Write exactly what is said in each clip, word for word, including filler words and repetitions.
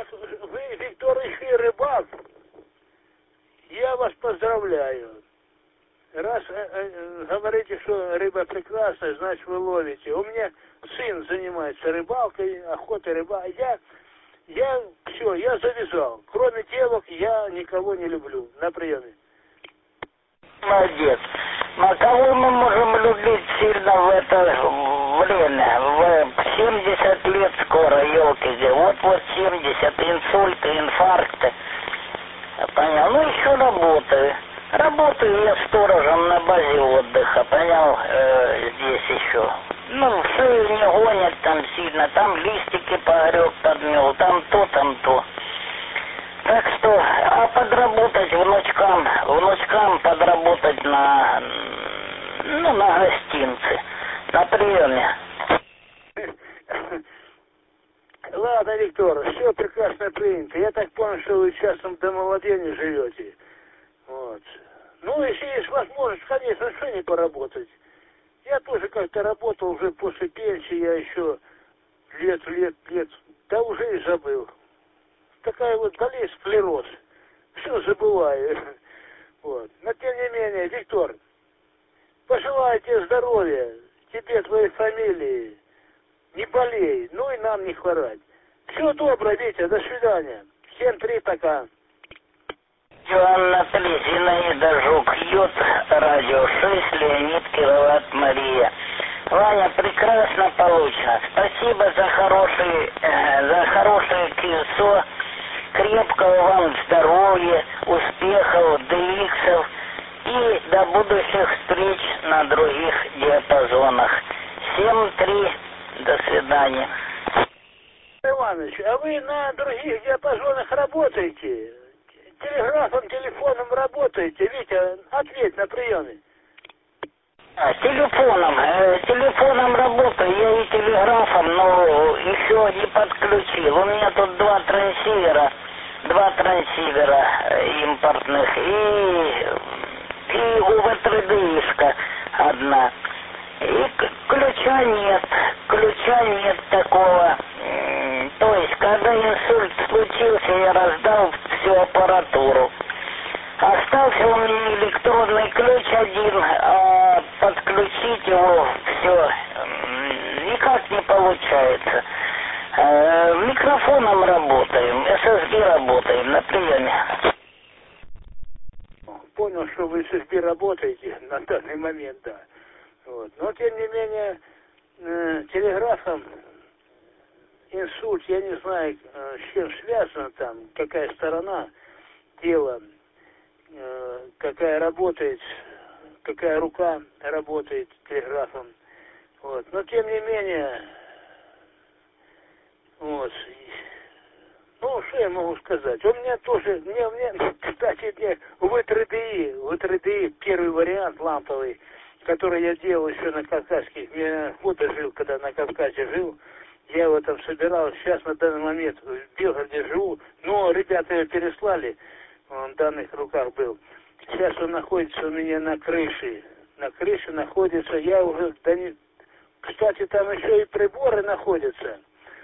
Так вы, Виктор, еще и рыбак. Я вас поздравляю. Раз э, э, говорите, что рыба прекрасная, значит вы ловите. У меня сын занимается рыбалкой, охотой, рыбалкой. Я, я, все, я завязал. Кроме девок я никого не люблю на приеме. Молодец. Но кого мы можем любить сильно в это время? В семьдесят лет скоро, елки. Вот-вот семьдесят, инсульты, инфаркты. Понял? Ну, еще работаю. Работаю я сторожем на базе отдыха, понял, э, здесь еще. Ну, шею не гонят там сильно, там листики погреб, подмел, там то, там то. Так что, а подработать внучкам, внучкам подработать на, ну, на гостинце, на приеме. Ладно, Виктор, все прекрасно принято. Я так понял, что вы сейчас в домовладении живете. Вот. Ну, если есть возможность, конечно, что не поработать. Я тоже как-то работал уже после пенсии, я еще лет, лет, лет, да уже и забыл. Такая вот болезнь, склероз. Все забываю. Вот. Но тем не менее, Виктор, пожелаю тебе здоровья, тебе, твоей фамилии. Не болей, ну и нам не хворать. Всего доброго, Витя, до свидания. Всем три пока. Анна три, Зинаида Жук, Йод, радио шесть, Леонид, Кироват, Мария. Ваня, прекрасно получено. Спасибо за хорошие, э, за хорошее кольцо. Крепкого вам здоровья, успехов, дэ иксов и до будущих встреч на других диапазонах. семь три, до свидания. Иваныч, а вы на других диапазонах работаете? Телеграфом, телефоном работаете? Витя, ответь на приеме. А, телефоном, э, телефоном работаю, я и телеграфом, но еще не подключил. У меня тут два трансивера, два трансивера импортных и, и у вэ три дэ-шка одна. И ключа нет, ключа нет такого. То есть, когда инсульт случился, я раздал всю аппаратуру. Остался у меня электронный ключ один, а подключить его все никак не получается. Микрофоном работаем, эс эс би работаем на приеме. Понял, что вы с эс би работаете на данный момент, да. Вот. Но, тем не менее, э, телеграфом инсульт, я не знаю, э, с чем связано там, какая сторона дела, э, какая работает, какая рука работает телеграфом. Вот. Но, тем не менее, вот, ну, что я могу сказать? У меня тоже, мне, мне кстати, мне вэ три дэ, вэ три дэ, первый вариант ламповый, который я делал еще на Кавказских, я фото жил, когда на Кавказе жил, я его там собирал, сейчас на данный момент в Белгороде живу, но ребята его переслали, он в данных руках был. Сейчас он находится у меня на крыше, на крыше находится, я уже, да не, кстати, там еще и приборы находятся,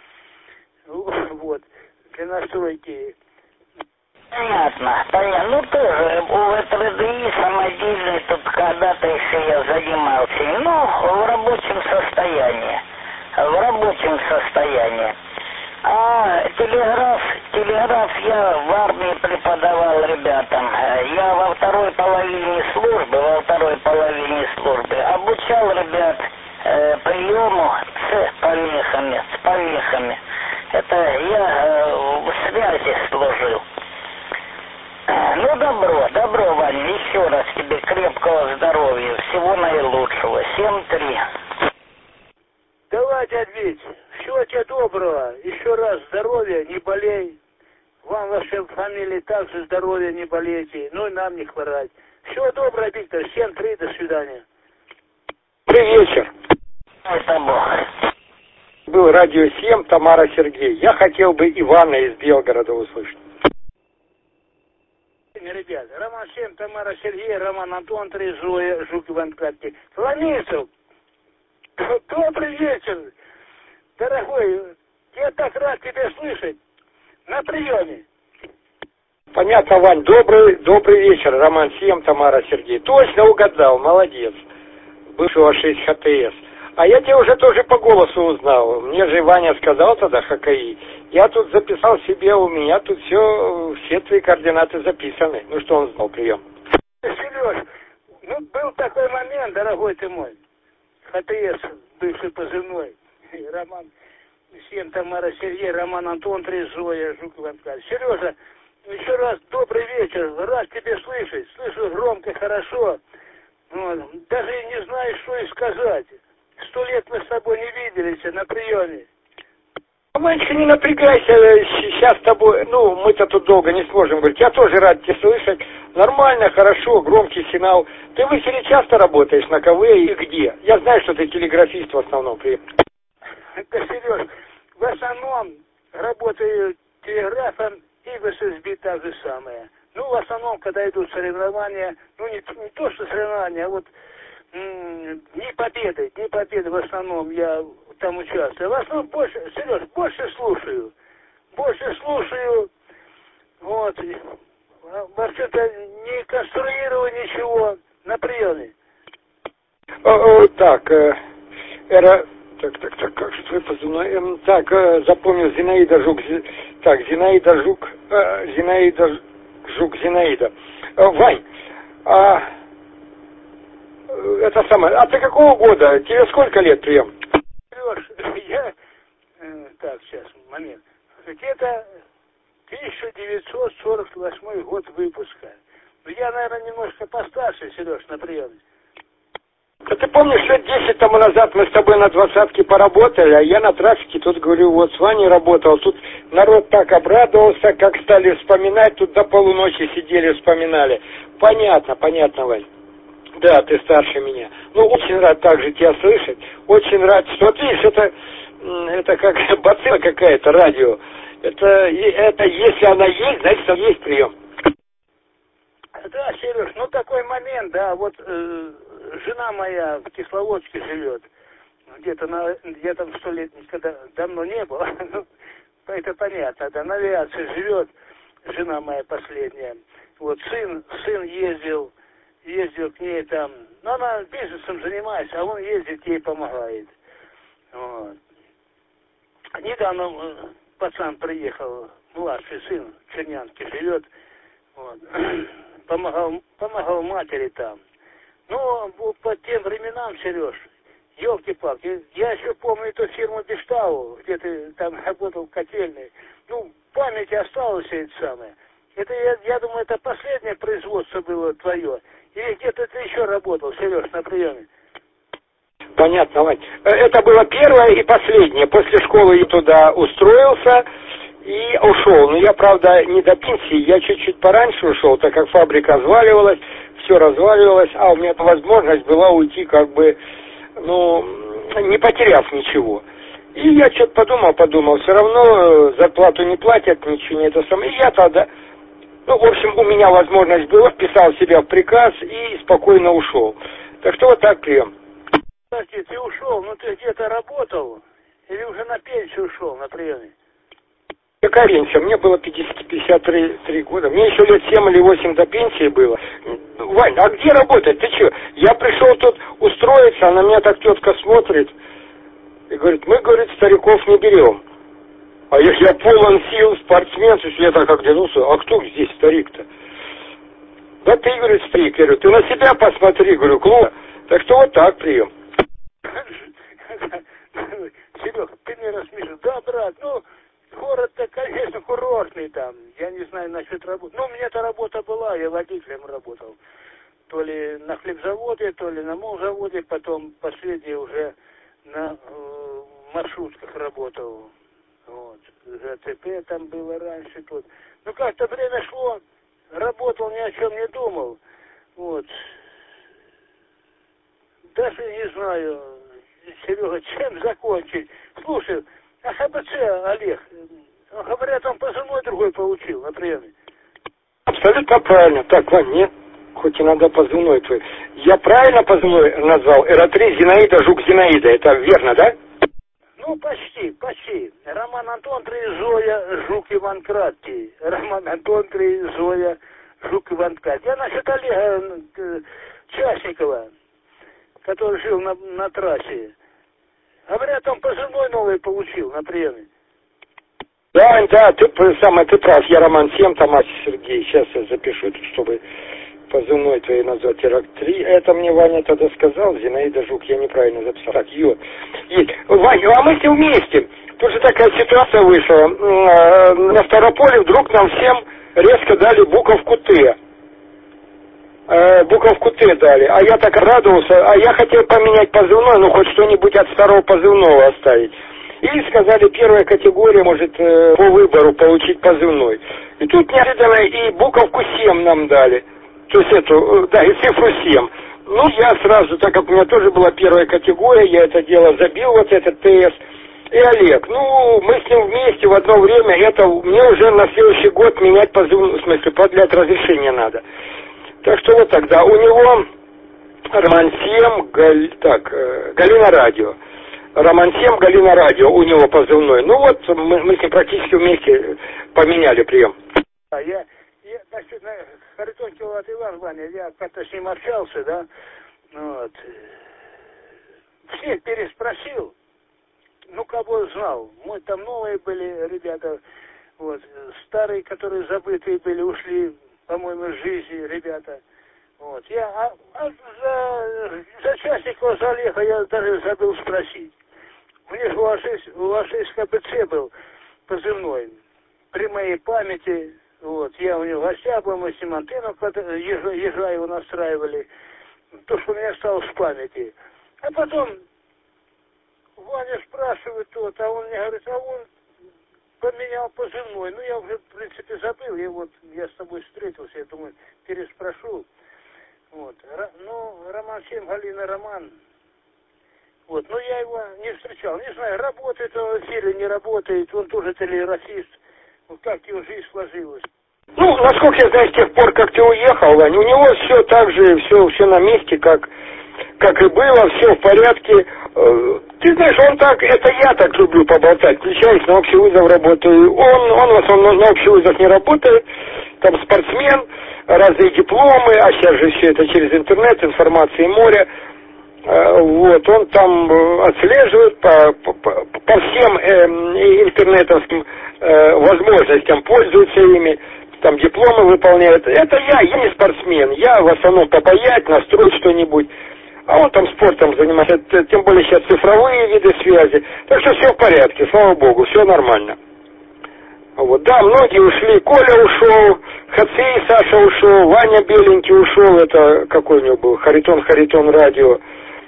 вот, для настройки. Понятно, понятно. Ну тоже у вэ три дэ самодельный тут когда-то еще я занимался. Ну, в рабочем состоянии. В рабочем состоянии. А телеграф, телеграф я в армии преподавал ребятам. Я во второй половине службы, во второй половине службы обучал ребят э, приему с помехами, с помехами. Это я э, в связи служил. Ну, добро, добро, Ваня, еще раз тебе крепкого здоровья, всего наилучшего. семь три. Давай, дядь Вить, всего тебе доброго, еще раз здоровья, не болей. Вам, вашей фамилии, также здоровья, не болейте, ну и нам не хворать. Всего доброго, Виктор, семь три, до свидания. Добрый вечер. Это Бог. Был радио семь, Тамара, Сергей. Я хотел бы Ивана из Белгорода услышать. Ребят, Роман семь, Тамара, Сергей, Роман Антон, три, Зоя, Жук, Иван Катки. Фланисов, добрый вечер, дорогой, я так рад тебя слышать. На приеме. Понятно, Вань. Добрый, добрый вечер. Роман семь, Тамара Сергей. Точно угадал, молодец. Бывшего шесть ха тэ эс. А я тебя уже тоже по голосу узнал. Мне же Ваня сказал тогда ха ка и. Я тут записал себе, у меня тут все, все твои координаты записаны. Ну что он знал, прием. Сереж, ну был такой момент, дорогой ты мой. ха тэ эс, бывший позывной. Роман семь, Тамара Сергей, Роман Антон, три, Зоя, Жуков Анкаль. Сережа, еще раз добрый вечер. Рад тебя слышать. Слышу громко, хорошо. Вот. Даже не знаю, что и сказать. Сто лет мы с тобой не виделись на приеме. Ванечка, не напрягайся, сейчас с тобой, ну, мы-то тут долго не сможем говорить. Я тоже рад тебя слышать. Нормально, хорошо, громкий сигнал. Ты в эфире часто работаешь, на КВ и где? Я знаю, что ты телеграфист в основном. Привет. Да, Сереж, в основном работаю телеграфом и в эс эс би так же самое. Ну, в основном, когда идут соревнования, ну, не, не то, что соревнования, а вот м- Дни Победы, Дни Победы в основном я там участвую. В основном больше, Сереж, больше слушаю. Больше слушаю, вот. Вообще-то не конструирую ничего на приеме. О, о, так, э, эра... Так, так, так, как же твой позывной? Эм, так, э, запомнил, Зинаида Жук. Зи... Так, Зинаида Жук. Э, Зинаида Жук, Зинаида. Э, Вань, а... Это самое. А ты какого года? Тебе сколько лет, прием? Сереж, я... Э, так, сейчас, момент. Где-то тысяча девятьсот сорок восьмой год выпуска. Ну, я, наверное, немножко постарше, Сереж, на приеме. Да ты помнишь, лет десять тому назад мы с тобой на двадцатке поработали, а я на трафике тут, говорю, вот с Ваней работал, тут народ так обрадовался, как стали вспоминать, тут до полуночи сидели, вспоминали. Понятно, понятно, Вань. Да, ты старше меня. Ну, очень рад также тебя слышать, очень рад, что, вот видишь, это, это как бацилла какая-то, радио. Это, это, если она есть, значит, там есть прием. Да, Сереж, ну такой момент, да, вот э, жена моя в Кисловодске живет, где-то на, я там сто лет никогда давно не был, ну, это понятно, да, на авиации живет жена моя последняя, вот сын, сын ездил, ездил к ней там, ну она бизнесом занимается, а он ездит, ей помогает, вот. Недавно пацан приехал, младший сын в Чернянске живет, вот. Помогал, помогал матери там. Ну, по тем временам, Сереж, елки-палки, я еще помню эту фирму Бештау, где ты там работал в котельной. Ну, в памяти осталось это самое. Это, я, я думаю, это последнее производство было твое. Или где-то ты еще работал, Сереж, на приеме? Понятно, Вань. Это было первое и последнее. После школы я туда устроился и ушел. Но я, правда, не до пенсии, я чуть-чуть пораньше ушел, так как фабрика разваливалась, все разваливалось, а у меня возможность была уйти как бы, ну, не потеряв ничего. И я что-то подумал, подумал, все равно зарплату не платят, ничего не это самое. И я тогда, ну, в общем, у меня возможность была, вписал себя в приказ и спокойно ушел. Так что вот так прием. Кстати, ты ушел, ну ты где-то работал? Или уже на пенсию ушел на приеме? Какая пенсия? Мне было пятьдесят три года. Мне еще лет семь или восемь до пенсии было. Вань, а где работать? Ты что? Я пришел тут устроиться, а на меня так тетка смотрит и говорит, мы, говорит, стариков не берем. А я, я полон сил, спортсмен, я так оглянулся, а кто здесь старик-то? Да ты, говорит, старик. Я говорю, ты на себя посмотри, говорю, клуб. Так что вот так прием. Серега, ты меня рассмешишь. Да, брат, ну... Город-то, конечно, курортный там. Я не знаю насчет работы. Ну, у меня-то работа была, я водителем работал. То ли на хлебзаводе, то ли на молзаводе, потом последний уже на э, маршрутках работал. Вот. ЖТП там было раньше тут. Ну, как-то время шло, работал, ни о чем не думал. Вот. Даже не знаю, Серега, чем закончить. Слушай, а ха бэ цэ, Олег, говорят, он позывной другой получил на приеме. Абсолютно правильно. Так, Вань, нет, хоть иногда позывной твой. Я правильно позывной назвал? Эр три Зинаида Жук Зинаида. Это верно, да? Ну, Ну, почти, почти. Роман Антонович, Зоя, Жук, Иван Краткий. Роман Антонович, Зоя, Жук, Иван Краткий. Я насчет Олега Часникова, который жил на, на трассе. Говорят, он позывной новый получил на приеме. Да, да, ты самое, ты прав, я Роман семь, Томас Сергей. Сейчас я запишу, чтобы позывной твоей назвать Ирак три. Это мне Ваня тогда сказал, Зинаида Жук, я неправильно записал. Так, Йод. И, Ваня, а мы с ним вместе. Тут же такая ситуация вышла. На Ставрополе вдруг нам всем резко дали буковку Т. Буковку Т дали. А я так радовался. А я хотел поменять позывной, ну хоть что-нибудь от старого позывного оставить. И сказали, первая категория может по выбору получить позывной. И тут неожиданно и буковку семь нам дали. То есть эту, да, и цифру семь. Ну, я сразу, так как у меня тоже была первая категория, я это дело забил, вот этот ТС. И Олег, ну, мы с ним вместе в одно время, это мне уже на следующий год менять позывной, в смысле, продлять разрешение надо. Так что вот тогда у него Роман семь, Галь, так, Галина Радио. Роман семь, Галина Радио, у него позывной. Ну вот, мы, мы с ним практически вместе поменяли прием. А я, я значит, Харитон Киловат Иван, Ваня, я как-то с ним общался, да, вот. Всех переспросил, ну, кого знал. Мы там новые были ребята, вот, старые, которые забытые были, ушли, по-моему, из жизни ребята. Вот, я, а, а за, за Часникова, за Олега я даже забыл спросить. У них у вас есть, у вас есть КПЦ был позывной, при моей памяти, вот, я у него в гостях был, мы с ним антенну, ежа, ежа его настраивали, то, что у меня осталось в памяти. А потом Ваня спрашивает тот, а он мне говорит, а он поменял позывной. Ну, я уже, в принципе, забыл, и вот я с тобой встретился, я думаю, переспрошу. Вот, ну, Роман семь, Галина Роман. Вот, но я его не встречал. Не знаю, работает он в эфире, не работает. Он тоже телерасист. Вот как его жизнь сложилась. Ну, насколько я знаю, с тех пор, как ты уехал, Вань, у него все так же, все, все на месте, как, как и было, все в порядке. Ты знаешь, он так, это я так люблю поболтать, включаясь на общий вызов работаю. Он, он в основном на общий вызов не работает, там спортсмен, разные дипломы, а сейчас же все это через интернет, информации море. Вот, он там отслеживает по, по, по всем э, интернетовским э, возможностям, пользуется ими, там дипломы выполняет. Это я, я не спортсмен, я в основном попаять, настроить что-нибудь. А он там спортом занимается, тем более сейчас цифровые виды связи. Так что все в порядке, слава богу, все нормально. Вот, да, многие ушли, Коля ушел, Хацей Саша ушел, Ваня Беленький ушел, это какой у него был, Харитон Харитон Радио.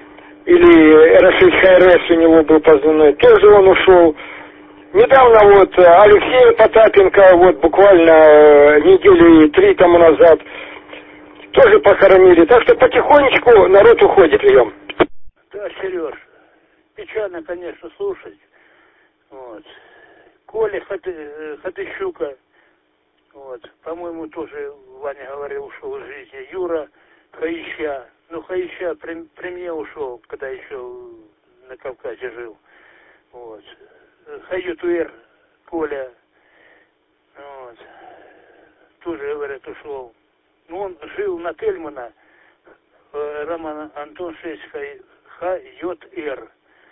Или эр шесть ха эр эс у него был позывной, тоже он ушел. Недавно вот Алексея Потапенко, вот буквально недели три тому назад, тоже похоронили. Так что потихонечку народ уходит, прием. Да, Сереж, печально, конечно, слушать. Вот. Коля Ходыщука, вот, по-моему, тоже, Ваня говорил, ушел из жизни. Юра Хаища. Ну, Хаища при, при мне ушел, когда еще на Кавказе жил. Вот. Хаютуэр Коля, вот, тоже, говорят, ушел. Ну, он жил на Тельмана, э, Роман Антон шесть Ха-Йот-Р.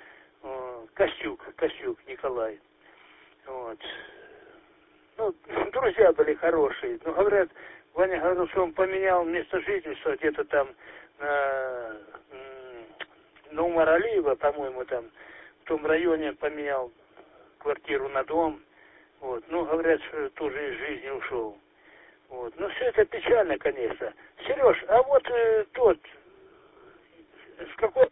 Костюк, Костюк Николай. Вот. Ну, друзья были хорошие. Ну, говорят, Ваня говорил, что он поменял место жительства где-то там на, на Умар-Алиева, по-моему, там в том районе поменял квартиру на дом. Вот. Ну, говорят, что тоже из жизни ушел. Вот. Ну, все это печально, конечно. Сереж, а вот э, тот, с какой...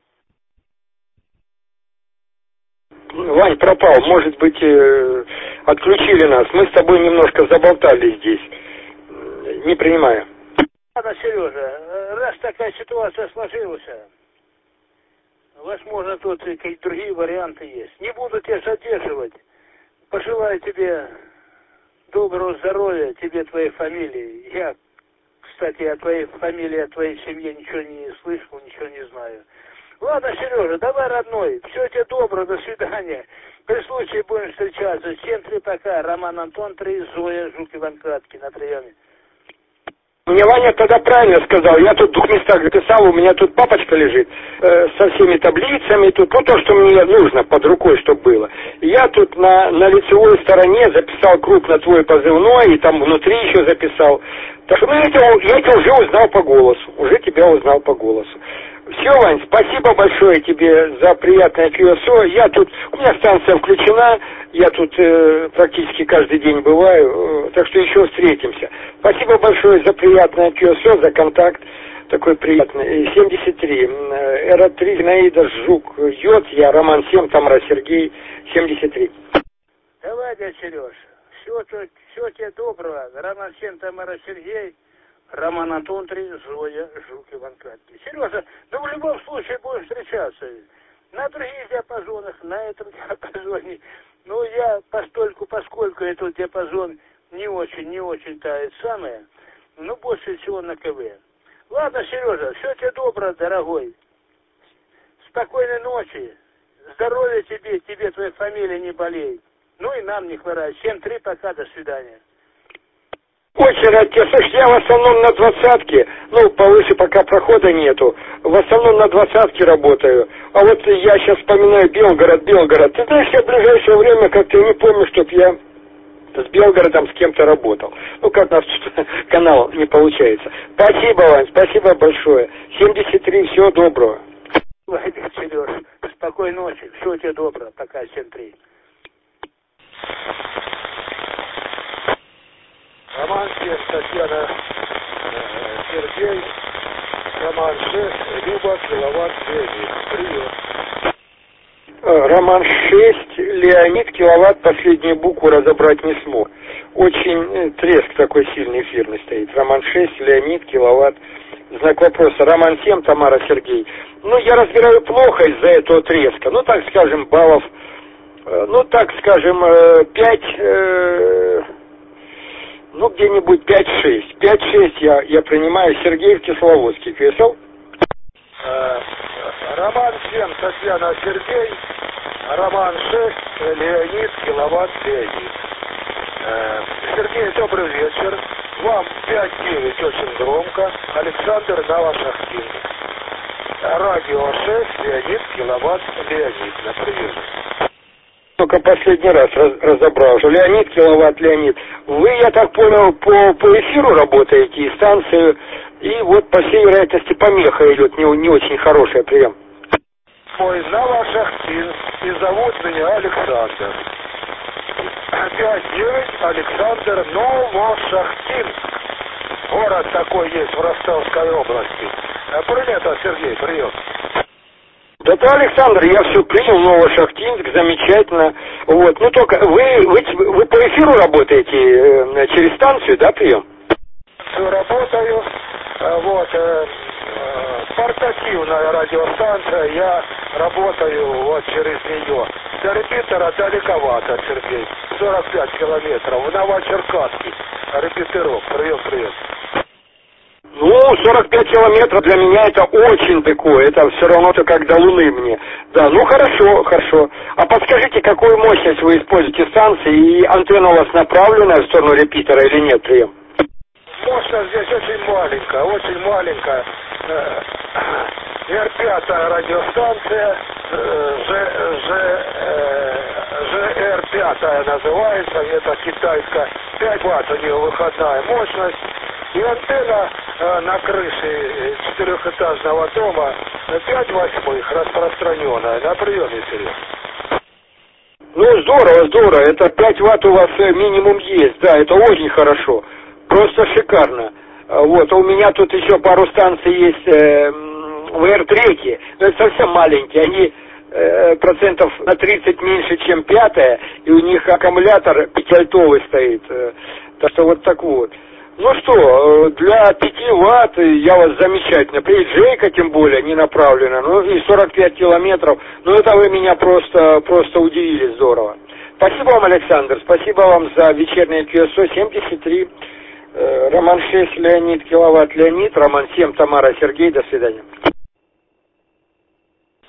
Вань пропал, может быть, э, отключили нас. Мы с тобой немножко заболтали здесь. Не принимаю. Ладно, Сережа, раз такая ситуация сложилась, возможно, тут и какие-то другие варианты есть. Не буду тебя задерживать. Пожелаю тебе доброго здоровья, тебе, твоей фамилии. Я, кстати, о твоей фамилии, о твоей семье ничего не слышал, ничего не знаю. Ладно, Сережа, давай, родной. Все тебе доброго, до свидания. При случае будем встречаться. Всем три пока. Роман Антон, три, Зоя, Жук, Иван Краткий на приеме. Мне Ваня тогда правильно сказал, я тут в двух местах записал, у меня тут папочка лежит э, со всеми таблицами, тут, ну то, что мне нужно под рукой, чтобы было. Я тут на, на лицевой стороне записал крупно твой позывной, и там внутри еще записал. Так что ну, я, тебя, я тебя уже узнал по голосу, уже тебя узнал по голосу. Все, Вань, спасибо большое тебе за приятное кью эс о. Я тут, у меня станция включена, я тут э, практически каждый день бываю, э, так что еще встретимся. Спасибо большое за приятное кью эс о, за контакт такой приятный. семьдесят три, Эра три, Наида, Жук, Йод, я Роман семь, Тамара Сергей, семьдесят три. Давай, дядя Сереж, все, все тебе доброго. Роман семь, Тамара Сергей. Роман Антон, три, Зоя, Жук, Иван Краткий. Сережа, ну в любом случае будем встречаться. На других диапазонах, на этом диапазоне. Ну я постольку, поскольку этот диапазон не очень, не очень-то это самое, ну больше всего на КВ. Ладно, Сережа, все тебе доброго, дорогой. Спокойной ночи. Здоровья тебе, тебе твоя фамилия не болеет. Ну и нам не хворать. семь три, пока, до свидания. Очень рад тебя. Слушай, я в основном на двадцатке, ну, повыше пока прохода нету. В основном на двадцатке работаю. А вот я сейчас вспоминаю Белгород, Белгород. Ты знаешь, я в ближайшее время как-то не помню, чтоб я с Белгородом с кем-то работал. Ну, как у нас канал не получается. Спасибо, Вань, спасибо большое. семьдесят три, всего доброго. Ладно, Сереж, спокойной ночи. Всего тебе доброго. Пока, семь три. Роман семь, Татьяна, э, Сергей, Роман шесть, Люба, Киловатт, Леонид. Привет. Роман шесть, Леонид, Киловатт, последнюю букву разобрать не смог. Очень треск такой сильный эфирный стоит. Роман шесть, Леонид, Киловатт. Знак вопроса. Роман семь, Тамара Сергей. Ну, я разбираю плохо из-за этого треска. Ну, так скажем, баллов, э, ну, так скажем, э, пять... Э, Ну, где-нибудь пять-шесть. пять-шесть я, я принимаю. Сергей в Кисловодске. кью эс о? Э, Роман семь, Татьяна, Сергей. Роман шесть, Леонид, Киловатт, Леонид. Э, Сергей, добрый вечер. Вам пять-девять очень громко. Александр Новошахтин. Радио шесть, Леонид, Киловатт, Леонид. На приеме. Только последний раз раз, разобрал, что Леонид, Киловатт, Леонид. Вы, я так понял, по, по эфиру работаете, и станцию, и вот по всей вероятности помеха идет, не, не очень хороший прием. Мой Новошахтин, и зовут меня Александр. пять-девять, Александр Новошахтин. Город такой есть в Ростовской области. Принято, Сергей, прием. Да-да, Александр, я все принял, Новошахтинск, замечательно. Вот, ну только вы, вы, вы по эфиру работаете э, через станцию, да, прием? Работаю, вот, э, портативная радиостанция, я работаю вот через нее. До репетитора далековато, Сергей, сорок пять километров, в Новочеркасске, репетиров, прием, прием. Ну, сорок пять километров для меня это очень далеко, это все равно-то как до Луны мне. Да, ну хорошо, хорошо. А подскажите, какую мощность вы используете станции, и антенна у вас направлена в сторону репетитора или нет, прием? Мощность здесь очень маленькая, очень маленькая. эр пять радиостанция, жэ эр пять называется, это китайская, пять ватт у нее выходная мощность. И антенна э, на крыше четырехэтажного дома пять восьмых распространенная. На приеме, Серега. Ну, здорово, здорово. Это пять ватт у вас минимум есть. Да, это очень хорошо. Просто шикарно. Вот, а у меня тут еще пару станций есть э, в эр три. Но это совсем маленькие. Они э, процентов на тридцать меньше, чем пятая. И у них аккумулятор пятиальтовый стоит. Э, так что вот так вот. Ну что, для пяти ватт я вас замечательно. Приезжайка тем более не направлена. Ну и сорок пять километров. Ну это вы меня просто, просто удивили здорово. Спасибо вам, Александр. Спасибо вам за вечернее кью эс о семьдесят три. Роман шесть, Леонид, Киловатт, Леонид. Роман семь, Тамара, Сергей. До свидания.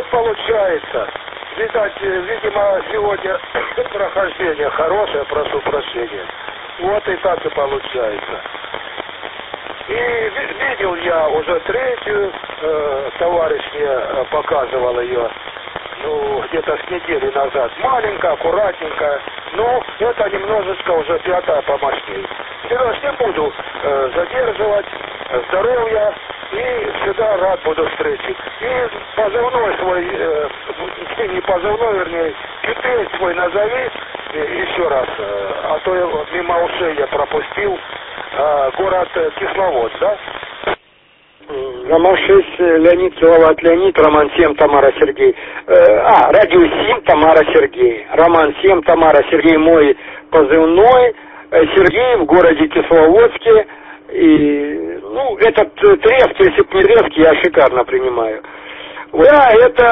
получается. Видать, видимо, сегодня прохождение хорошее, прошу прощения. Вот и так и получается. И видел я уже третью, э, товарищ мне показывал ее, ну, где-то с недели назад. Маленькая, аккуратненькая, но это немножечко уже пятая помощней. Сереж, не буду э, задерживать, здоровья, и всегда рад буду встретить. И позывной свой, э, не позывной, вернее, кипеть свой назови, э, еще раз, э, а то я, мимо ушей я пропустил, э, город Кисловодск, да? Роман шесть, Леонид, Киловатт, Леонид, Роман семь, Тамара, Сергей. Э, а, радио семь, Тамара, Сергей. Роман семь, Тамара, Сергей, мой позывной. Э, Сергей в городе Кисловодске. И, ну, этот треск, если бы не треск, я шикарно принимаю. Да,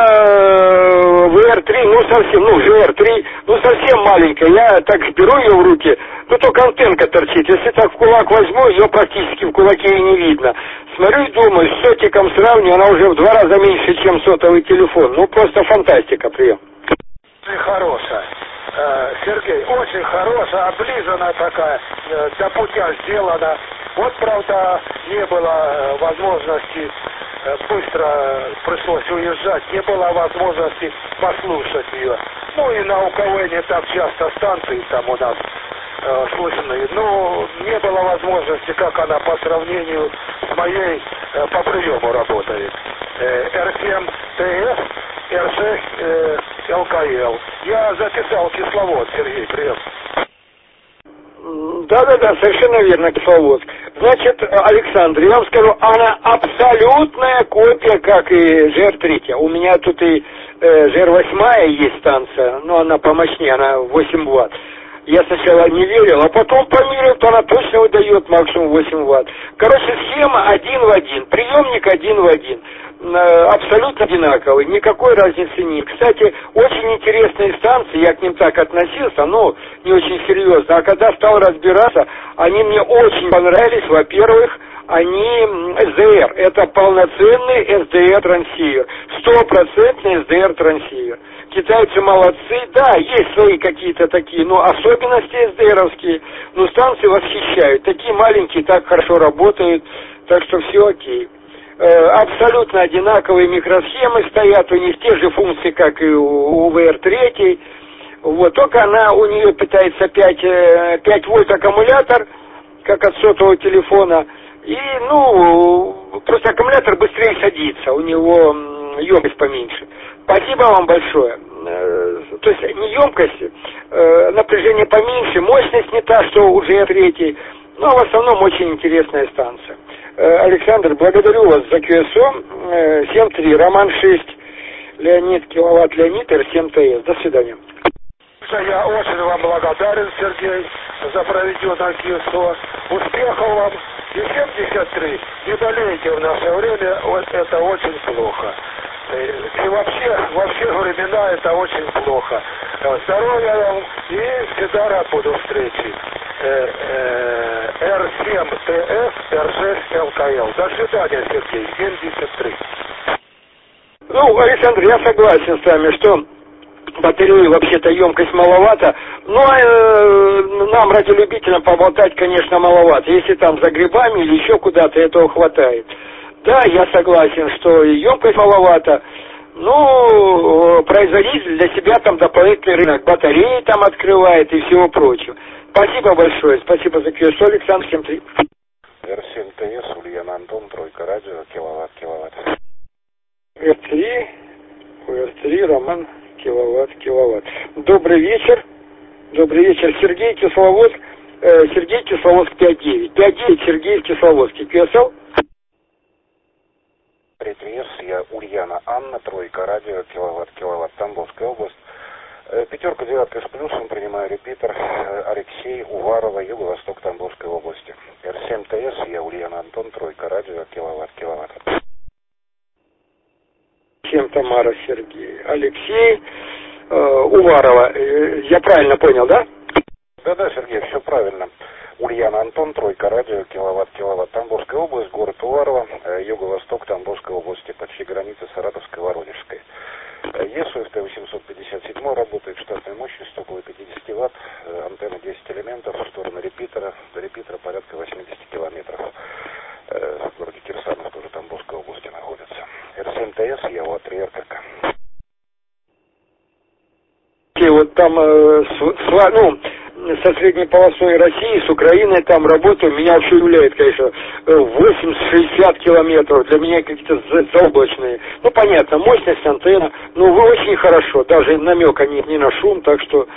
это вэ эр три, ну совсем, ну жэ эр три, ну совсем маленькая. Я так беру ее в руки, ну только антенка торчит. Если так в кулак возьму, ее практически в кулаке и не видно. Смотрю и думаю, с сотиком сравню, она уже в два раза меньше, чем сотовый телефон. Ну просто фантастика, прием. Очень хорошая, Сергей, очень хорошая, облизанная такая, до путя сделана. Вот, правда, не было возможности, быстро пришлось уезжать, не было возможности послушать ее. Ну и на УКВ не так часто станции там у нас э, слышны, но не было возможности, как она по сравнению с моей э, по приему работает. Э, эр семь тэ эс, эр шесть э, эл ка эл. Я записал Кисловодск, Сергей, привет. Да-да-да, совершенно верно, Кисловодск. Значит, Александр, я вам скажу, она абсолютная копия, как и жэ эр три. У меня тут и э, жэ эр восемь есть станция, но она помощнее, она восемь ватт. Я сначала не верил, а потом померил, то она точно выдает максимум восемь ватт. Короче, схема один в один, приемник один в один. Абсолютно одинаковый, никакой разницы нет. Кстати, очень интересные станции, я к ним так относился, но не очень серьезно. А когда стал разбираться, они мне очень понравились. Во-первых, они эс дэ эр, это полноценный эс дэ эр-трансивер, стопроцентный эс дэ эр-трансивер. Китайцы молодцы, да, есть свои какие-то такие, но особенности эс дэ эровские, но станции восхищают. Такие маленькие, так хорошо работают, так что все окей. Абсолютно одинаковые микросхемы стоят, у них те же функции, как и у вэ эр три. Вот, только она, у нее питается пять вольт аккумулятор, как от сотового телефона. И, ну, просто аккумулятор быстрее садится, у него емкость поменьше. Спасибо вам большое. То есть не емкость, напряжение поменьше, мощность не та, что у жэ эр три, но в основном очень интересная станция. Александр, благодарю вас за кью эс о семь три, Роман шесть, Леонид, Киловатт, Леонид, эр семь тэ эс. До свидания. Я очень вам благодарен, Сергей, за проведенное кью эс о. Успехов вам. И семьдесят три. Не болейте в наше время, вот это очень плохо. И вообще, во все времена это очень плохо. Здоровья вам и всегда рад буду встречи. эр семь тэ эс, эр шесть эл ка эл. До свидания, Сергей. семьдесят три. Ну, Александр, я согласен с вами, что батареи вообще-то емкость маловато, но э, нам, радиолюбителям, поболтать, конечно, маловато. Если там за грибами или еще куда-то, этого хватает. Да, я согласен, что емкость маловато, но производитель для себя там дополнительный рынок батареи там открывает и всего прочего. Спасибо большое, спасибо за кью эс о, Александр, семь три. эр семь тэ эс, Ульяна Антон, тройка радио, киловатт, киловатт. эр три, эр три, Роман, киловатт, киловатт. Добрый вечер, добрый вечер, Сергей, Кисловодск, э, Сергей, Кисловодск, пять девять. пять девять, Сергей, Кисловодске, кью эс о. Привет, я Ульяна Анна, тройка радио, киловатт, киловатт, Тамбовская область. Пятерка, девятка с плюсом, принимаю репитер. Алексей, Уварова, Юго-Восток Тамбовской области. эр семь тэ эс, я Ульяна Антон, тройка радио, киловатт, киловатт. семь, Тамара, Сергей. Алексей, э, Уварова. Э, я правильно понял, да? Да-да, Сергей, все правильно. Ульяна Антон, тройка радио, киловатт, киловатт, Тамбовская область, город Уварова, юго-восток Тамбовской области, почти границы Саратовской, Воронежской. ЕСУ эф тэ восемьсот пятьдесят семь работает, штатная мощность около пятьдесят ватт, антенна десять элементов, в сторону репитера, до репитера порядка восемьдесят километров. В городе Кирсанов, тоже Тамбовской области находится. эр семь тэ эс, я о три эр ка ка. Вот там, э, с, ну, со средней полосой России, с Украиной там работаю, меня вообще удивляет, конечно, восемьдесят-шестьдесят километров, для меня какие-то заоблачные. Ну, понятно, мощность антенна, но вы очень хорошо, даже намека нет ни на шум, так что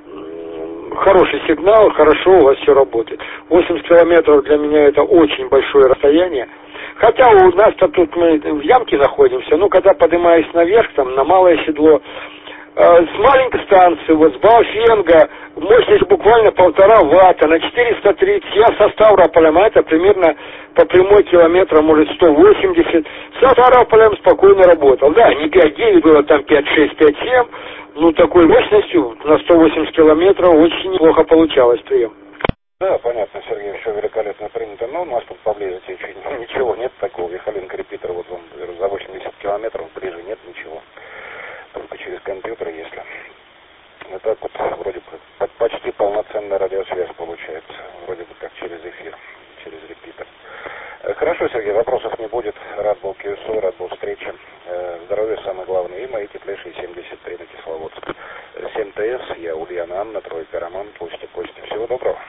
хороший сигнал, хорошо у вас все работает. восемьдесят километров для меня это очень большое расстояние. Хотя у нас-то тут мы в ямке находимся, но когда поднимаюсь наверх, там, на малое седло, с маленькой станции, вот с Баофенга, мощность буквально полтора ватта, на четыреста тридцать, я со Ставрополем, а это примерно по прямой километра, может, сто восемьдесят, со Ставрополем спокойно работал. Да, не пять девять было, там пять шесть, пять семь, ну, такой мощностью на сто восемьдесят километров очень неплохо получалось прием. Да, понятно, Сергей, все великолепно принято, но у нас тут поблизости ничего нет такого, Вихоленко репитер, вот он за восемьдесят километров, ближе нет ничего. Только через компьютер, если. Вот так вот, вроде бы, почти полноценная радиосвязь получается. Вроде бы как через эфир, через репитер. Хорошо, Сергей, вопросов не будет. Рад был КСО, рад был встрече. Здоровье самое главное. И мои теплейшие семьдесят три на Кисловодск. семь тэ эс, я Ульяна Анна, Тройка Роман, Костя, Костя. Всего доброго.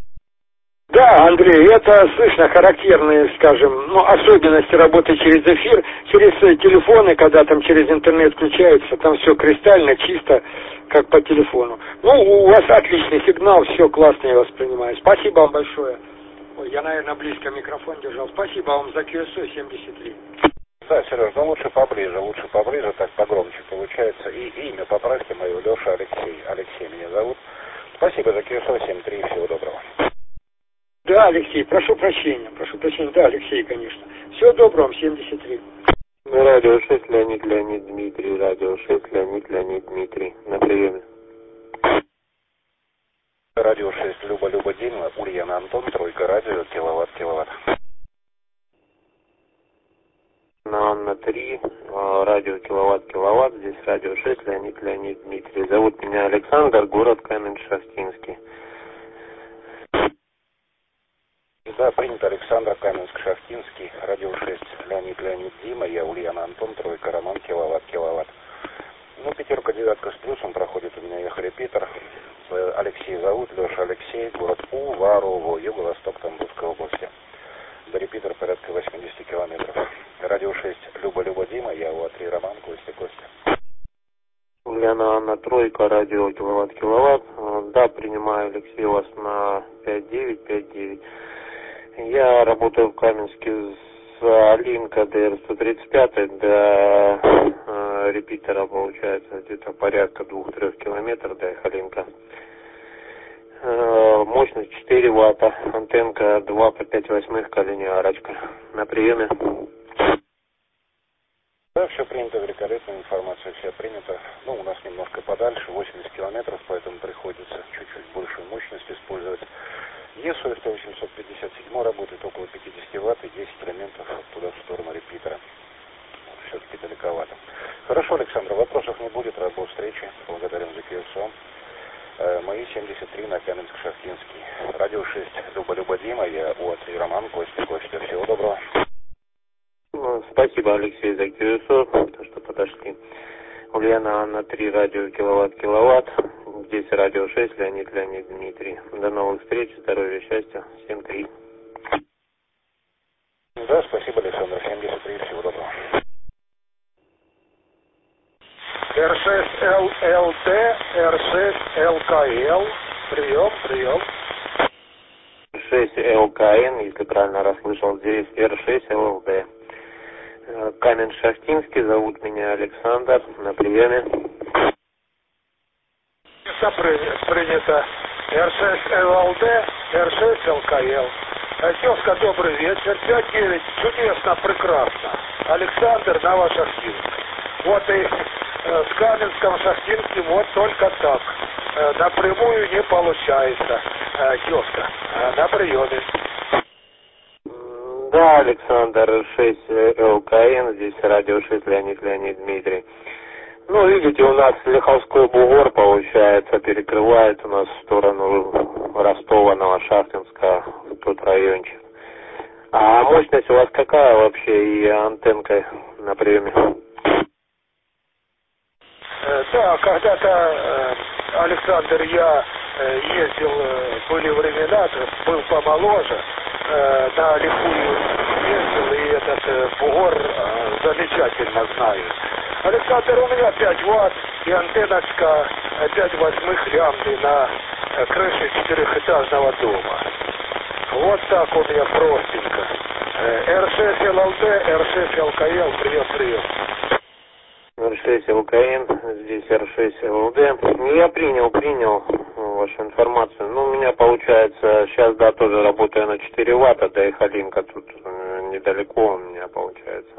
Да, Андрей, это слышно характерные, скажем, ну, особенности работы через эфир, через телефоны, когда там через интернет включается, там все кристально, чисто, как по телефону. Ну, у вас отличный сигнал, все классно я воспринимаю. Спасибо вам большое. Ой, я, наверное, близко микрофон держал. Спасибо вам за КСО семьдесят три. Да, Сереж, ну лучше поближе, лучше поближе, так погромче получается. И, и имя поправьте мое, Леша Алексей. Алексей меня зовут. Спасибо за КСО семь три, всего доброго. Да, Алексей, прошу прощения, прошу прощения, да, Алексей, конечно. Всего доброго, семьдесят три. Радио шесть, Леонид, Леонид, Дмитрий, Радио шесть, Леонид, Леонид, Дмитрий, на приеме. Радио шесть, Люба, Люба, Дима, Ульяна, Антон, Тройка, радио, киловатт, киловатт. На Анна три, радио киловатт, киловатт, здесь Радио шесть, Леонид, Леонид, Дмитрий. Зовут меня Александр, город Каменск-Шахтинский. Да, принято, Александр, Каменск-Шахтинский, Радио шесть, Леонид, Леонид, Дима, я Ульяна, Антон, Тройка, Роман, киловатт, киловатт. Ну, пятерка, девятка с плюсом, проходит у меня ехал-репитер. Алексей зовут, Леша Алексей, город Уварово, юго-восток Тамбовской области. До репитера порядка восемьдесят километров. Радио шесть, Люба, Люба, Дима, я о три Роман, Костя, Костя. Ульяна, Анна, Тройка, радио киловатт, киловатт. Да, принимаю, Алексей, вас на пять девять, пять девять. Я работаю в Каменске с Алинка ди эр сто тридцать пять до э, репитера, получается, где-то порядка двух-трех километров до Алинка. Э, мощность четыре ватта, антенка два по пять восьмых, колени арочка. На приеме. Да, все принято, великолепная информация, вся принята. Ну, у нас немножко подальше, восемьдесят километров, поэтому приходится чуть-чуть большую мощность использовать. ЕСУ эф тэ восемьсот пятьдесят семь работает около пятьдесят ватт и десять элементов туда в сторону репитера. Все-таки далековато. Хорошо, Александр, вопросов не будет, рад был встрече. Благодарим за КСО. Э, мои семьдесят три на Каменск-Шахтинский. Радио шесть, Люба, Люба, Дима, я о три Роман, Костя, Костя. Всего доброго. Спасибо, Алексей, за КСО, то, что подошли. Ульяна, Анна три, радио киловатт, киловатт. Здесь Радио шесть, Леонид, Леонид, Дмитрий. До новых встреч, здоровья, счастья. семь три. Да, спасибо, Александр. семьдесят три, всего доброго. эр шесть эл эл тэ, эр шесть эл ка эл. Прием, прием. шесть эл ка эн, если правильно расслышал, здесь эр шесть эл эл дэ. Каменск-Шахтинский, зовут меня Александр, на приеме. Это принято. эр шесть эл эл дэ, эр шесть эл ка эл. Тезка, добрый вечер. пять девять, чудесно, прекрасно. Александр, Новошахтинск. Вот и э, с Каменском Шахтинским вот только так. Э, напрямую не получается. Э, тезка, э, на приеме. Да, Александр, шесть эл ка эн, здесь Радио шесть, Леонид, Леонид, Дмитрий. Ну, видите, у нас Лиховской бугор, получается, перекрывает у нас в сторону Ростова, Новошахтинска, в тот райончик. А мощность у вас какая вообще и антенка на приеме? Да, когда-то, Александр, я ездил, были времена, был помоложе, на Лихую ездил, и этот бугор замечательно знаю. Александр, у меня пять ватт и антенночка пять восьмых лямбды на крыше четырехэтажного дома. Вот так у меня простенько. эр шесть эл эл дэ, эр шесть эл ка эл, прием, прием. эр шесть эл ка эн, здесь эр шесть эл эл дэ. Я принял, принял вашу информацию. Ну, у меня получается, сейчас, да, тоже работаю на четыре ватта, да и Халимка тут недалеко у меня получается.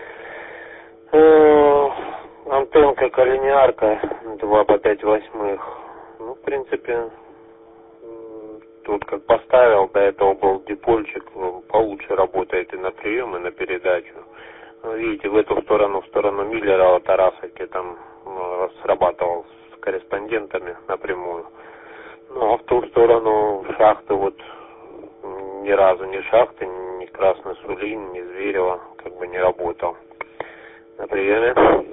Антенка коллинеарка два по пять восьмых. Ну, в принципе, тут как поставил, до этого был дипольчик, получше работает и на прием, и на передачу. Видите, в эту сторону, в сторону Миллера, Тарасовки, там ну, срабатывал с корреспондентами напрямую. Ну, а в ту сторону шахты, вот ни разу ни шахты, ни Красный Сулин, ни Зверева, как бы не работал. На приеме.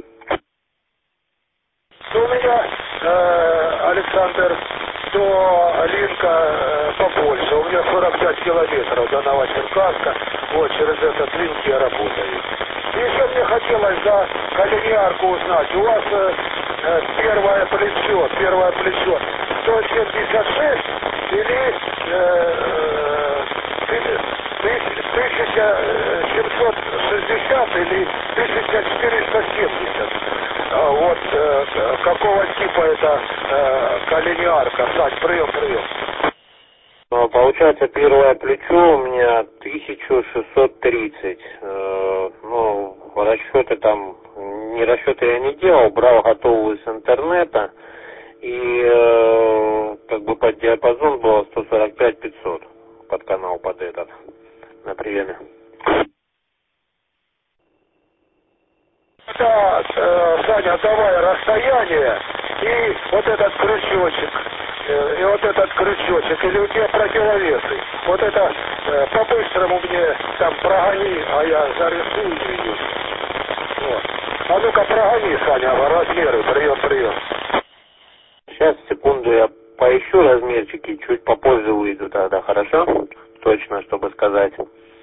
У меня, э, Александр, до Линка э, побольше. У меня сорок пять километров до Новочеркасска. Вот через этот Линк я работаю. И еще мне хотелось за коллинеарку узнать. У вас э, э, первое плечо, первое плечо сто семьдесят шесть или э, тысяча семьсот шестьдесят или тысяча четыреста семьдесят. Вот э, какого типа это э, коллинеарка? Сань, прием, прием. Получается, первое плечо у меня тысяча шестьсот тридцать. Э, ну, расчеты там, не расчеты я не делал, брал готовую с интернета. И э, как бы под диапазон было сто сорок пять пятьсот под канал, под этот, на приеме. Да, э, Саня, давай расстояние и вот этот крючочек, э, и вот этот крючочек, или у тебя противовесы. Вот это э, по-быстрому мне там прогони, а я зарисую ее. Вот. А ну-ка прогони, Саня, размеры, прием, прием. Сейчас, секунду, я поищу размерчики, чуть попозже выйду тогда, хорошо? Точно, чтобы сказать.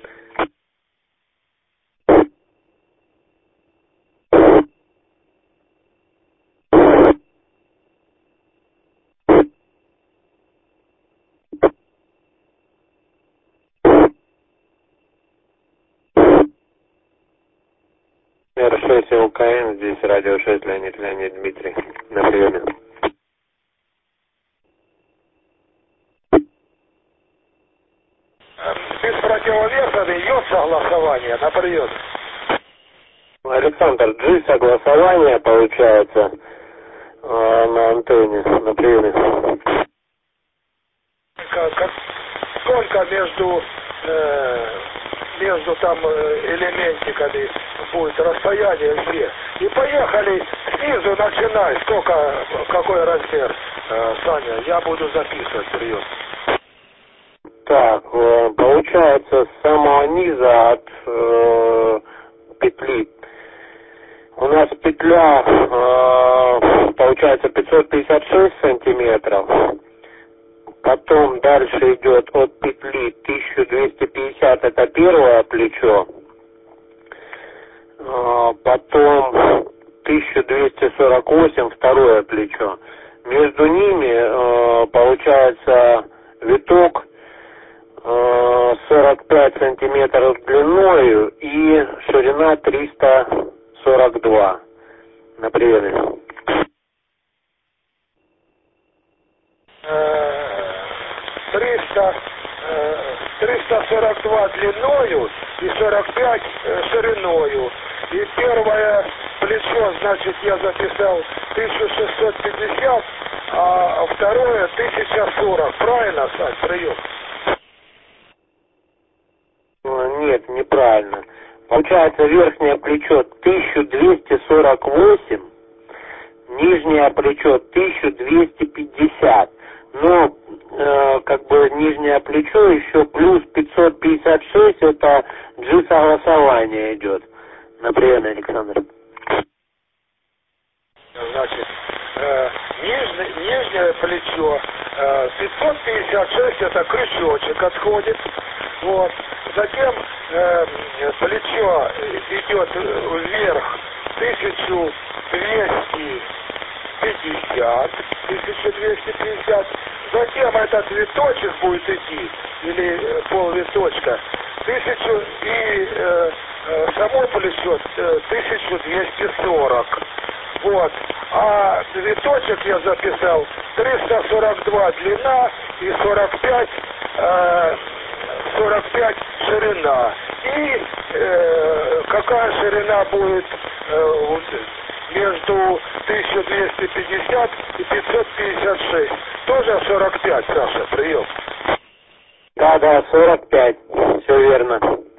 эр шесть эл ка эн, здесь радио шесть, Леонид, Леонид, Дмитрий, на приеме. Без противовеса идет согласование на прием. Александр, G согласование получается э, на антенне, на приеме. Как, как, сколько между э, между там элементиками будет расстояние где? И поехали снизу, начинай. Сколько, какой размер, э, Саня? Я буду записывать, прием. Так, э, получается с самого низа от э, петли. У нас петля э, получается пятьсот пятьдесят шесть сантиметров. Потом дальше идет от петли тысяча двести пятьдесят, это первое плечо. Э, потом тысяча двести сорок восемь, второе плечо. Между ними э, получается виток сорок пять сантиметров длиною и ширина триста сорок два на приеме. триста, триста сорок два длиною и сорок пять шириною. И первое плечо, значит, я записал тысяча шестьсот пятьдесят, а второе тысяча сорок. Правильно, Сань, прием? Нет, неправильно. Получается верхнее плечо тысяча двести сорок восемь, нижнее плечо тысяча двести пятьдесят. Но э, как бы нижнее плечо еще плюс пятьсот пятьдесят шесть, это G-согласование идет. На прием, Александр. Значит, э, нижнее, нижнее плечо э, пятьсот пятьдесят шесть, это крючочек отходит. Вот. Затем э, плечо идет вверх тысяча двести пятьдесят, тысяча двести пятьдесят. Затем этот виточек будет идти, или полвиточка, тысячу, и э, э, само плечо э, тысяча двести сорок. Вот. А виточек я записал триста сорок два длина и сорок пять, э, сорок пять ширина. И э, какая ширина будет э, вот, между тысяча двести пятьдесят и пятьсот пятьдесят шесть? Тоже сорок пять, Саша, прием. Да, да, сорок пять, все верно.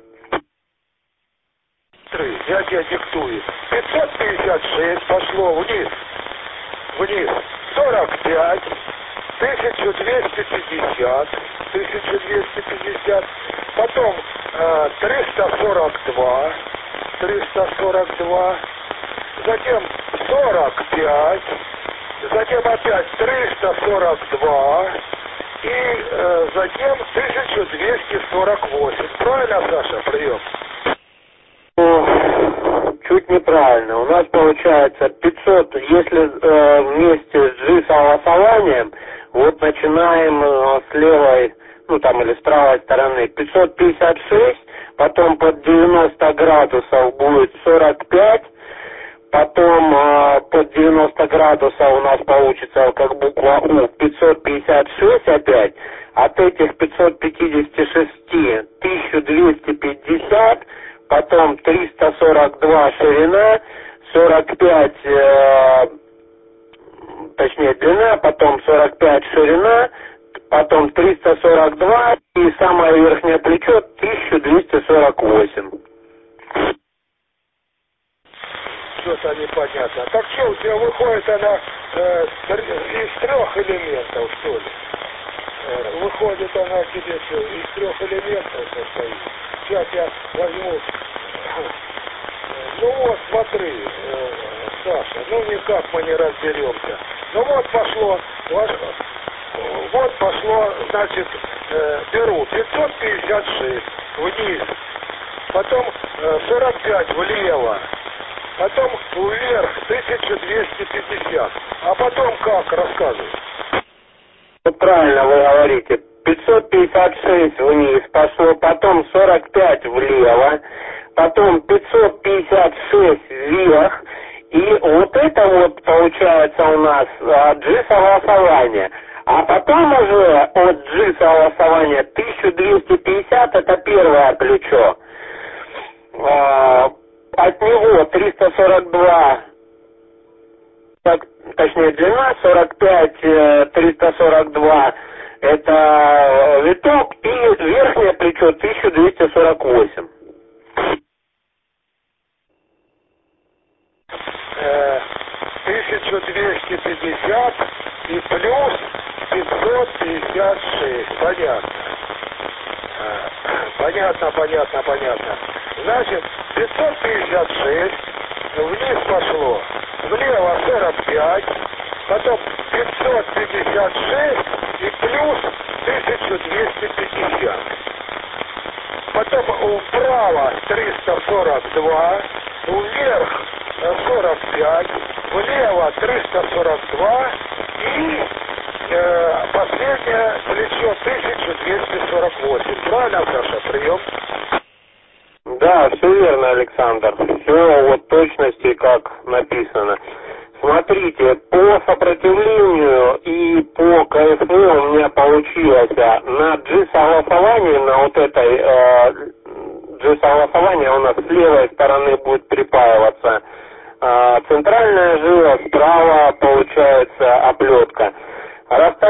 Я тебе диктую. пятьсот пятьдесят шесть пошло вниз. Вниз. сорок пять. тысяча двести пятьдесят. тысяча двести пятьдесят. Потом э, триста сорок два. триста сорок два. Затем сорок пять. Затем опять триста сорок два. И э, затем тысяча двести сорок восемь. Правильно, Саша, прием? Чуть неправильно. У нас получается пятьсот, если э, вместе с G-согласованием, вот начинаем э, с левой, ну там или с правой стороны пятьсот пятьдесят шесть, потом под девяносто градусов будет сорок пять, потом э, под девяносто градусов у нас получится как буква У пятьсот пятьдесят шесть опять, от этих пятьсот пятьдесят шесть тысяча двести пятьдесят, потом триста сорок два ширина, сорок пять, э, точнее длина, потом сорок пять ширина, потом триста сорок два и самое верхнее плечо тысяча двести сорок восемь. Что-то непонятно. Так что у тебя выходит она э, из трех элементов, что ли? Э, выходит она тебе что, из трех элементов состоит. Сейчас я возьму. Ну вот, смотри, э, Саша, ну никак мы не разберемся. Ну вот пошло, вот пошло, значит, э, беру пятьсот пятьдесят шесть вниз, потом э, сорок пять влево, потом вверх тысяча двести пятьдесят. А потом как, рассказывай. Ну, правильно вы говорите. пятьсот пятьдесят шесть вниз пошло, потом сорок пять влево, потом пятьсот пятьдесят шесть вверх, и вот это вот получается у нас G-согласование. А потом уже от G-согласования тысяча двести пятьдесят, это первое плечо. От него триста сорок два, так, точнее длина, сорок пять, триста сорок два, это виток, и верхнее плечо тысяча двести сорок восемь. тысяча двести пятьдесят и плюс пятьсот пятьдесят шесть. Понятно. Понятно, понятно, понятно. Значит, пятьсот пятьдесят шесть, вниз пошло, влево сорок пять, потом пятьсот пятьдесят шесть и плюс тысяча двести пятьдесят. Потом вправо триста сорок два, вверх сорок пять, влево триста сорок два и э, последнее плечо тысяча двести сорок восемь. Правильно, Саша, прием? Да, все верно, Александр. Все вот точности, как написано. Смотрите, по сопротивлению и по КФУ у меня получилось на G-согласовании, на вот этой э, G-согласование у нас с левой стороны будет припаиваться э, центральная жила, справа получается оплетка.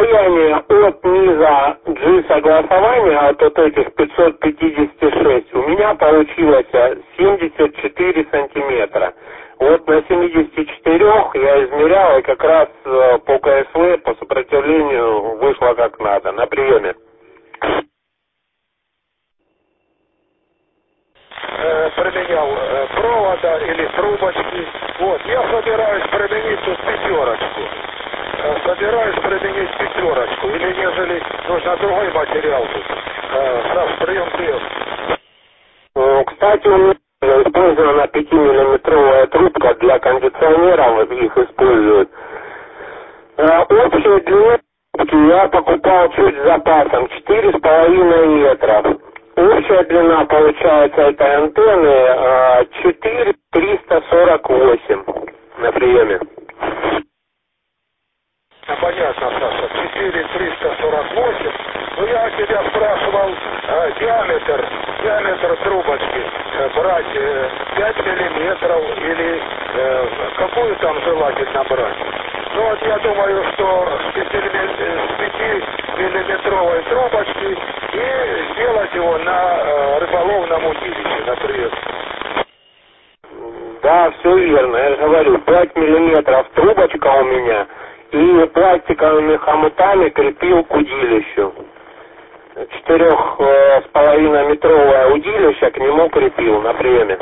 Расстояние от низа G-согласования, от вот этих пятьсот пятьдесят шесть, у меня получилось семьдесят четыре сантиметра. Вот на семидесяти четырёх я измерял, и как раз по КСВ, по сопротивлению вышло как надо. На приеме. Променял э, провода или трубочки. Вот, я собираюсь применить тут пятерочку. Э, собираюсь применить пятерочку. Или нежели нужно другой материал тут. Э, Саш, прием, прием. Кстати, у меня использована пятимиллиметровая трубка для кондиционеров, их используют. Общая длина трубки я покупал чуть с запасом, четыре с половиной метра. Общая длина, получается, этой антенны четыре триста сорок восемь на приеме. Понятно, Саша, четыре триста сорок восемь. Ну, я тебя спрашивал э, диаметр, диаметр трубочки э, брать э, пять миллиметров или э, какую там желательно брать. Ну, вот я думаю, что с пятимиллиметровой трубочки и сделать его на э, рыболовном удилище, например. Да, все верно, я же говорю, пять миллиметров трубочка у меня, и пластиковыми хомутами крепил к удилищу. Четырех э, с половиной метровое удилище к нему крепил на приеме.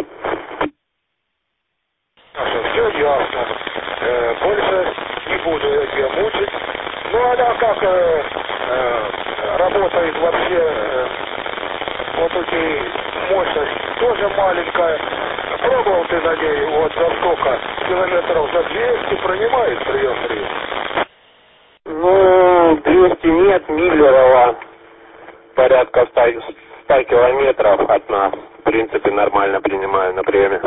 Все ясно. Э, больше не буду я тебя мучить. Ну, она как э, э, работает вообще, э, вот эти мощность тоже маленькая. Пробовал ты на ней вот за сколько километров? За двести принимает прием прием? Ну, двести нет, Миллерова порядка ста километров от нас. В принципе, нормально принимаю на приеме.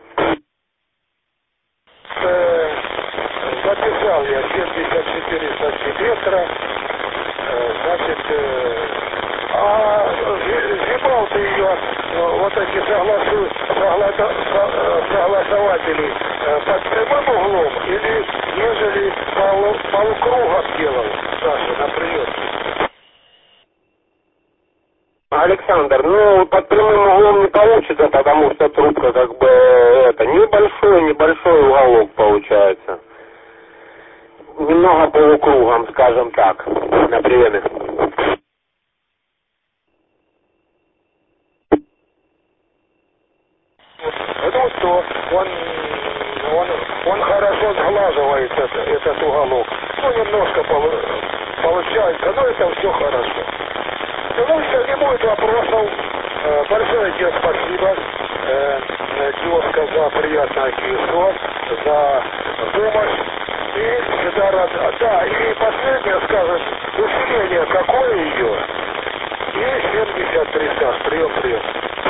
Э, записал я семьдесят четыре сантиметра. Э, значит, э, а зимал ты ее, вот эти согласу, согласа, согласователи э, под прямым углом или нежели полу, полукругом делал, Саша, например? Александр, ну под прямым углом не получится, потому что трубка как бы это небольшой, небольшой уголок получается. Немного полукругом, скажем так, на приеме. Ну что, он, он, он хорошо сглаживает это, этот уголок. Ну, немножко получается, но это все хорошо. Ну, все, не будет вопросов. Большое тебе спасибо, девушка, за приятное письмо, за помощь. И всегда рад. Да, и последнее, скажем, усиление какое ее? И семьдесят три, Саш, прием, прием.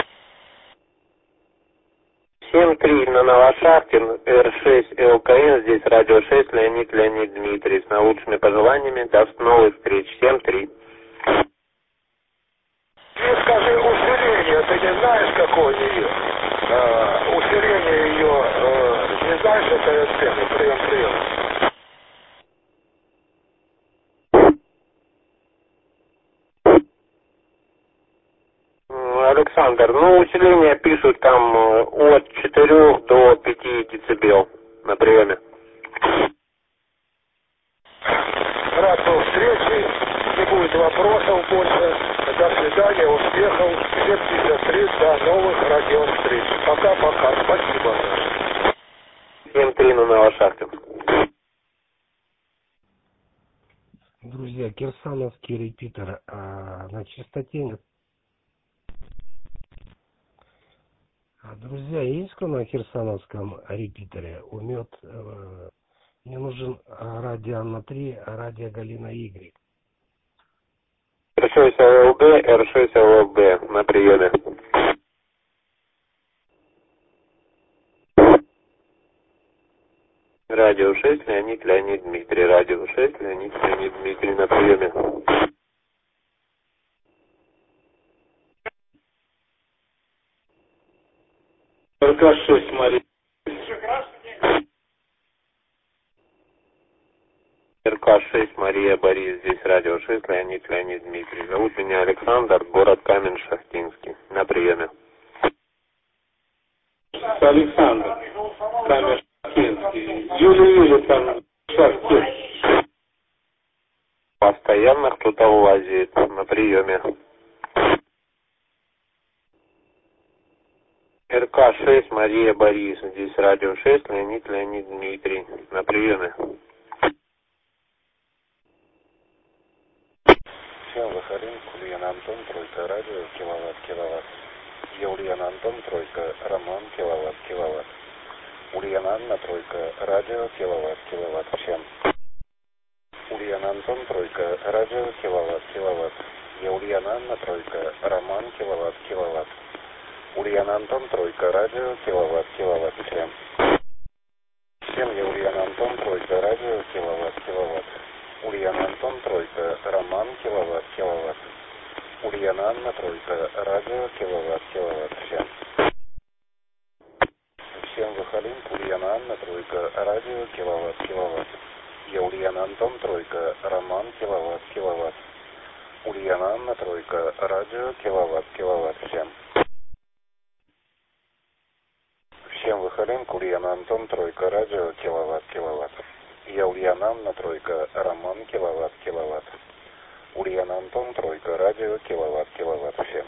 семь три на Новошахтин, Р шесть ЛКН, здесь радио шесть, Леонид, Леонид Дмитрий. С наилучшими пожеланиями, до новых встреч. семь три. Ты скажи усиление, ты не знаешь, какое ее? А, усиление ее, а, не знаешь этой антенны? Прием, прием. Александр, ну усиление пишут там от четырёх до пяти децибел на приеме. Рад был встрече, не будет вопросов больше. До свидания, успехов. семьдесят три, до новых радиовстреч. Пока-пока. Спасибо. семь три на Новошахтин. Друзья, Кирсановский репитер а, на частоте. А, друзья, есть кто на Кирсановском репитере? Умет. Э, мне нужен радио Анна три, радио Галина Y. Р шесть ЛЛБ, Р шесть ЛЛБ на приеме. Радио шесть, Леонид, Леонид Дмитрий. Радио шесть, Леонид, Леонид Дмитрий на приеме. РК шесть, Мария. РК шесть, Мария, Борис. Здесь радио шесть, Леонид, Леонид Дмитрий. Зовут меня Александр, город Камень-Шахтинский. На приеме. Александр, камер Шахтинский. Юля, Юля, там Шахтин. Постоянно кто-то лазит на приеме. РК шесть, Мария Борис. Здесь радио шесть, Леонид, Леонид Дмитрий. На приеме. Всем выходим, Ульяна Антон, тройка радио, киловатт, киловатт. Я Ульяна Антон, тройка, Роман, киловатт, киловатт. Ульяна Анна, тройка, радио, киловатт, киловатт. Всем. Ульяна Антон, тройка, радио, киловатт, киловатт. Я Ульяна Анна, тройка, Роман, киловатт, киловатт. Ульяна Антон, тройка, радио, киловатт, киловатт. Всем. Всем я Ульяна Антон, тройка, радио, киловатт, киловатт. Ульяна Антон, тройка, Роман, киловатт, киловатт. Ульяна Анна, тройка, радио, киловатт, киловатт. Всем. Всем выходим, Ульяна Анна, тройка, радио, киловатт, киловатт. Я Ульяна Антон, тройка, Роман, киловатт, киловатт. Ульяна Анна, тройка, радио, киловатт, киловатт. Всем. Всем выходим, Ульяна Антон, тройка, радио, киловатт, киловатт. Я Ульяна Анна, тройка, Роман, киловатт, киловатт. Ульяна Антон, тройка, радио, киловатт, киловатт. Всем.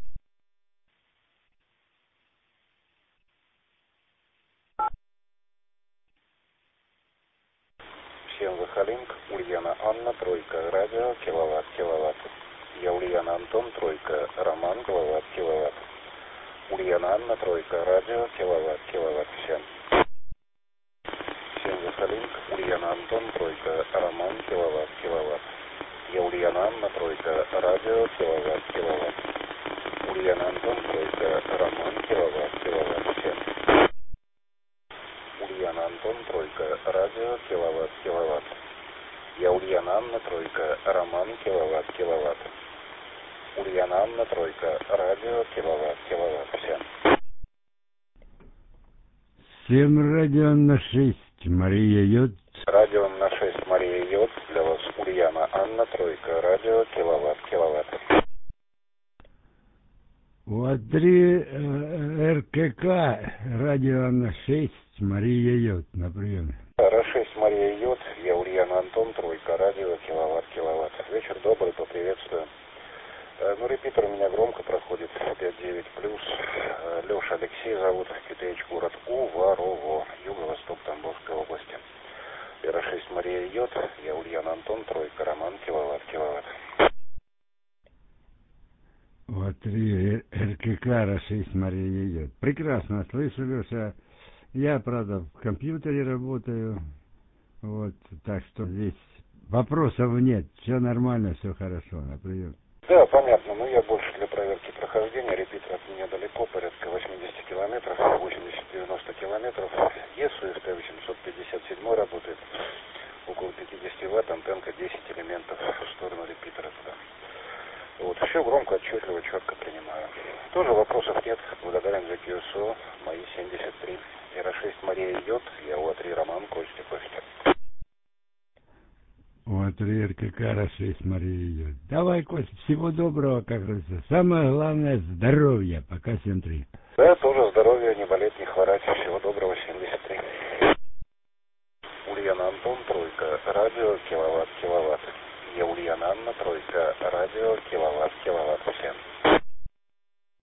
Всем выхолинг, Ульяна Анна, тройка, радио, киловатт, киловатт. Я Ульяна Антон, тройка, Роман, киловатт, киловатт. Ульяна Анна, тройка, радио, киловатт, киловатт. Всем. Всем выхолинг, Ульяна Антон, тройка, Роман, киловатт, киловатт. Я Ульяна Анна, тройка, радио, киловатт, киловатт. Ульяна Антон, тройка, Роман, киловатт, киловатт. Всем. Ульяна Антон, тройка, радио, киловатт, киловатт. Я Ульяна Анна, тройка, Роман, киловатт, киловатт. Ульяна Анна, тройка, радио, киловатт, киловатт. Всем. Всем радио на шесть, Мария Йод. Радио на шесть, Мария Йод. Для вас Ульяна Анна, тройка, радио, киловатт, киловатт. Вот три э, РКК, радио на шесть, Мария Йод на приеме. эр шесть, Мария Йод. Я Ульяна Антон, тройка, радио, киловатт, киловатт. Вечер добрый, поприветствую. Ну, репитер у меня громко проходит, пять девять плюс. Леша Алексей зовут, Китаич, город Уварово, юго-восток Тамбовской области. эр шесть, Мария Йод. Я Ульяна Антон, тройка, Роман, киловатт, киловатт. Вот три РКК, эр шесть, Мария Йод. Прекрасно слышу, Леша. Я, правда, в компьютере работаю. Вот, так что здесь вопросов нет. Все нормально, все хорошо. На прием. Да, понятно. Ну, я больше для проверки прохождения. Репитер от меня далеко, порядка восемьдесят километров, восемьдесят-девяносто километров. ЕСУ эс тэ восемьсот пятьдесят семь работает. Около пятьдесят ватт, антенка десять элементов в сторону репитера туда. Вот, все громко, отчетливо, четко принимаю. Тоже вопросов нет. Благодарен за кью эс о. Мои семьдесят три. эр шесть, Мария идет. Я О три, Роман, Костя, Костя. Вот РКК, эр шесть, Мария идет. Давай, Костя, всего доброго, как говорится. Самое главное — здоровье. Пока, всем три. Да, тоже здоровья, не болеть, не хворать. Всего доброго.